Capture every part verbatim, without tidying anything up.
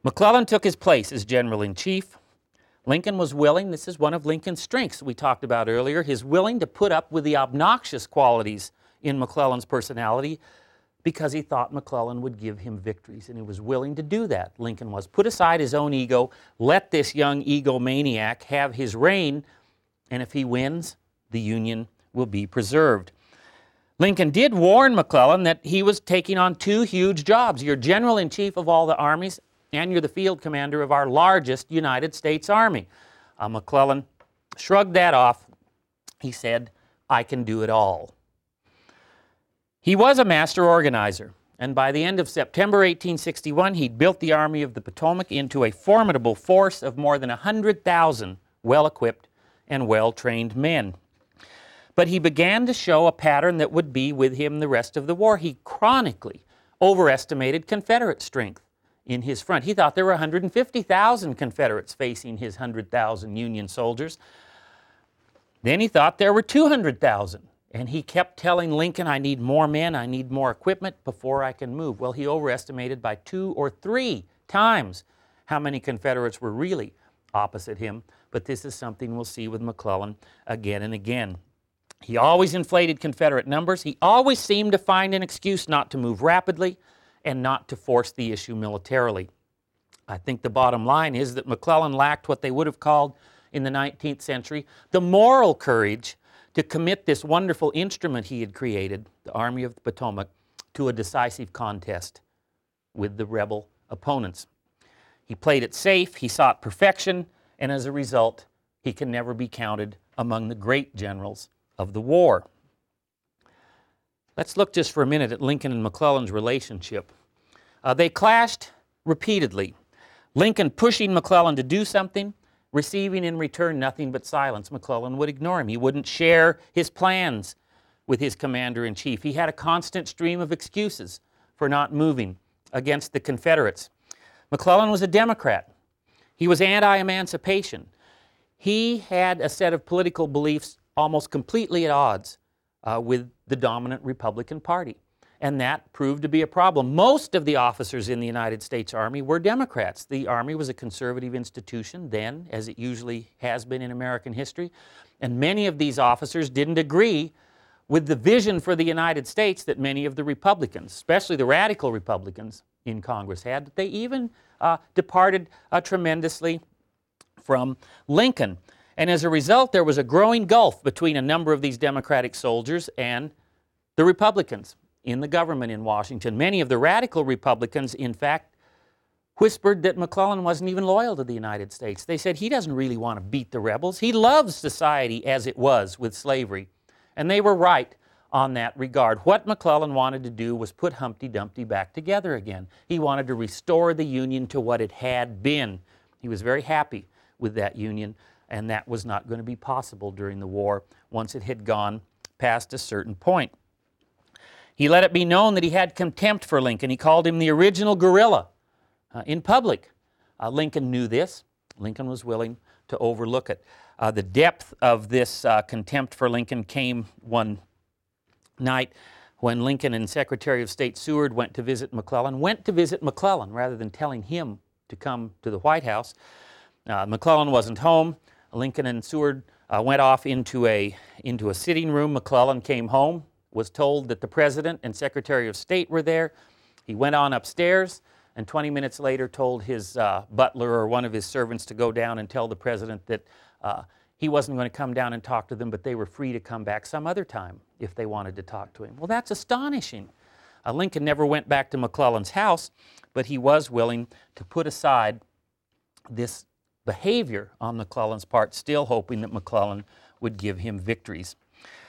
McClellan took his place as general-in-chief. Lincoln was willing, this is one of Lincoln's strengths we talked about earlier, his willing to put up with the obnoxious qualities in McClellan's personality because he thought McClellan would give him victories, and he was willing to do that. Lincoln was. Put aside his own ego, let this young egomaniac have his reign, and if he wins, the Union will be preserved. Lincoln did warn McClellan that he was taking on two huge jobs. You're general-in-chief of all the armies, and you're the field commander of our largest United States Army. Uh, McClellan shrugged that off. He said, I can do it all. He was a master organizer, and by the end of September eighteen sixty-one, he'd built the Army of the Potomac into a formidable force of more than one hundred thousand well-equipped and well-trained men. But he began to show a pattern that would be with him the rest of the war. He chronically overestimated Confederate strength in his front. He thought there were one hundred fifty thousand Confederates facing his one hundred thousand Union soldiers. Then he thought there were two hundred thousand. And he kept telling Lincoln, I need more men, I need more equipment before I can move. Well, he overestimated by two or three times how many Confederates were really opposite him. But this is something we'll see with McClellan again and again. He always inflated Confederate numbers. He always seemed to find an excuse not to move rapidly and not to force the issue militarily. I think the bottom line is that McClellan lacked what they would have called in the nineteenth century the moral courage to commit this wonderful instrument he had created, the Army of the Potomac, to a decisive contest with the rebel opponents. He played it safe, he sought perfection, and as a result, he can never be counted among the great generals of the war. Let's look just for a minute at Lincoln and McClellan's relationship. Uh, they clashed repeatedly. Lincoln pushing McClellan to do something, receiving in return nothing but silence. McClellan would ignore him. He wouldn't share his plans with his commander-in-chief. He had a constant stream of excuses for not moving against the Confederates. McClellan was a Democrat. He was anti-emancipation. He had a set of political beliefs almost completely at odds uh, with the dominant Republican Party. And that proved to be a problem. Most of the officers in the United States Army were Democrats. The Army was a conservative institution then, as it usually has been in American history. And many of these officers didn't agree with the vision for the United States that many of the Republicans, especially the radical Republicans in Congress, had. They even uh, departed uh, tremendously from Lincoln. And as a result, there was a growing gulf between a number of these Democratic soldiers and the Republicans in the government in Washington. Many of the radical Republicans, in fact, whispered that McClellan wasn't even loyal to the United States. They said he doesn't really want to beat the rebels. He loves society as it was with slavery. And they were right on that regard. What McClellan wanted to do was put Humpty Dumpty back together again. He wanted to restore the Union to what it had been. He was very happy with that Union, and that was not going to be possible during the war once it had gone past a certain point. He let it be known that he had contempt for Lincoln. He called him the original guerrilla uh, in public. Uh, Lincoln knew this. Lincoln was willing to overlook it. Uh, the depth of this uh, contempt for Lincoln came one night when Lincoln and Secretary of State Seward went to visit McClellan, went to visit McClellan rather than telling him to come to the White House. Uh, McClellan wasn't home. Lincoln and Seward uh, went off into a, into a sitting room. McClellan came home, was told that the President and Secretary of State were there. He went on upstairs and twenty minutes later told his uh, butler or one of his servants to go down and tell the President that uh, he wasn't going to come down and talk to them, but they were free to come back some other time if they wanted to talk to him. Well, that's astonishing. Uh, Lincoln never went back to McClellan's house, but he was willing to put aside this behavior on McClellan's part, still hoping that McClellan would give him victories.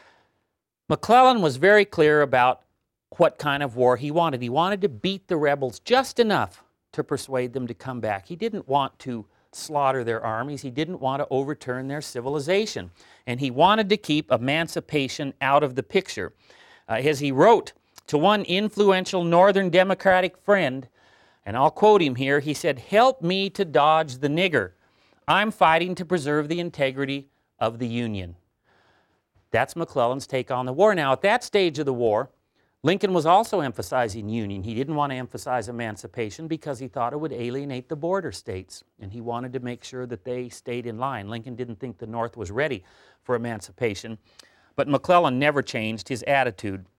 McClellan was very clear about what kind of war he wanted. He wanted to beat the rebels just enough to persuade them to come back. He didn't want to slaughter their armies. He didn't want to overturn their civilization. And he wanted to keep emancipation out of the picture. Uh, as he wrote to one influential Northern Democratic friend, and I'll quote him here, he said, "Help me to dodge the nigger. I'm fighting to preserve the integrity of the Union." That's McClellan's take on the war. Now, at that stage of the war, Lincoln was also emphasizing union. He didn't want to emphasize emancipation because he thought it would alienate the border states, and he wanted to make sure that they stayed in line. Lincoln didn't think the North was ready for emancipation, but McClellan never changed his attitude.